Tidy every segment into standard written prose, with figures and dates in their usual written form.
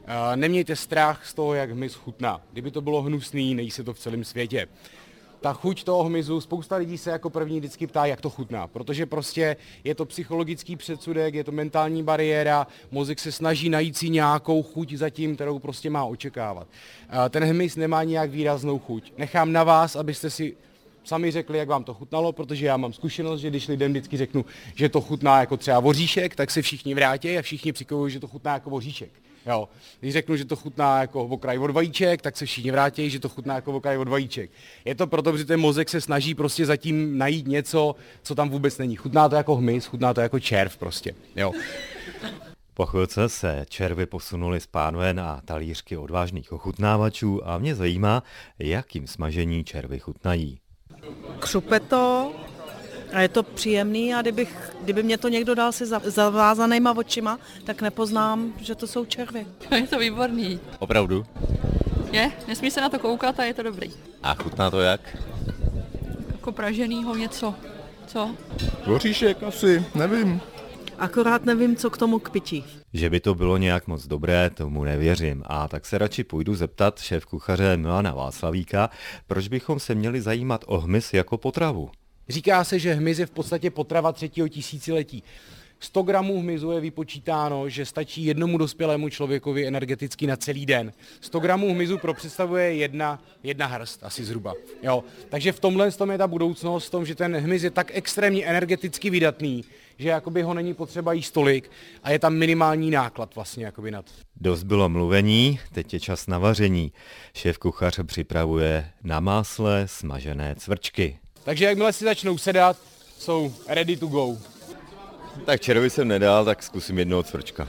Nemějte strach z toho, jak hmyz chutná. Kdyby to bylo hnusný, nejí se to v celém světě. Ta chuť toho hmyzu, spousta lidí se jako první vždycky ptá, jak to chutná, protože prostě je to psychologický předsudek, je to mentální bariéra, mozek se snaží najít si nějakou chuť zatím, kterou prostě má očekávat. Ten hmyz nemá nějak výraznou chuť. Nechám na vás, abyste si sami řekli, jak vám to chutnalo, protože já mám zkušenost, že když lidem vždycky řeknu, že to chutná jako třeba voříšek, tak se všichni vrátí a všichni přikovují, že to chutná jako voříšek. Jo. Když řeknu, že to chutná jako okraj od vajíček, tak se všichni vrátí, že to chutná jako okraj od vajíček. Je to proto, že ten mozek se snaží prostě zatím najít něco, co tam vůbec není. Chutná to jako hmyz, chutná to jako červ prostě. Jo. Po chvilce se červy posunuli z pánve na talířky odvážných ochutnávačů a mě zajímá, jakým smažení červy chutnají. Křupe to a je to příjemný a kdyby mě to někdo dal se zavázanýma očima, tak nepoznám, že to jsou červy. Je to výborný. Opravdu? Nesmí se na to koukat a je to dobrý. A chutná to jak? Jako praženýho něco. Co? Voříšek asi, nevím. Akorát nevím, co k tomu k pití. Že by to bylo nějak moc dobré, tomu nevěřím. A tak se radši půjdu zeptat šéfkuchaře Milana Václavíka, proč bychom se měli zajímat o hmyz jako potravu. Říká se, že hmyz je v podstatě potrava 3. tisíciletí. 100 gramů hmyzu je vypočítáno, že stačí jednomu dospělému člověkovi energeticky na celý den. 100 gramů hmyzu představuje jedna hrst asi zhruba. Jo. Takže v tomhle je ta budoucnost, v tom, že ten hmyz je tak extrémně energeticky vydatný, že jakoby ho není potřeba jíst tolik a je tam minimální náklad vlastně jakoby nad. Dost bylo mluvení, teď je čas na vaření. Šéfkuchař připravuje na másle smažené cvrčky. Takže jakmile si začnou sedat, jsou ready to go. Tak červy jsem nedal, tak zkusím jednoho cvrčka.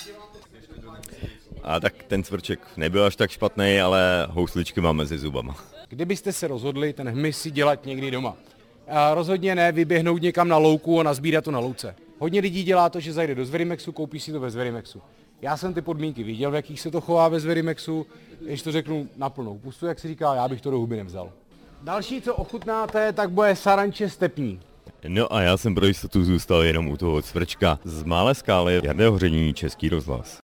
A tak ten cvrček nebyl až tak špatný, ale housličky mám mezi zubama. Kdybyste se rozhodli ten hmyz si dělat někdy doma. A rozhodně ne vyběhnout někam na louku a nazbírat to na louce. Hodně lidí dělá to, že zajde do Zverimexu, koupí si to ve Zverimexu. Já jsem ty podmínky viděl, v jakých se to chová ve Zverimexu, když to řeknu na plnou pustu, jak se říká, já bych to do huby nevzal. Další, co ochutnáte, tak bude saranče stepní. No a já jsem pro jistotu zůstal jenom u toho cvrčka. Z Malé Skály, Jarného Hření, Český rozhlas.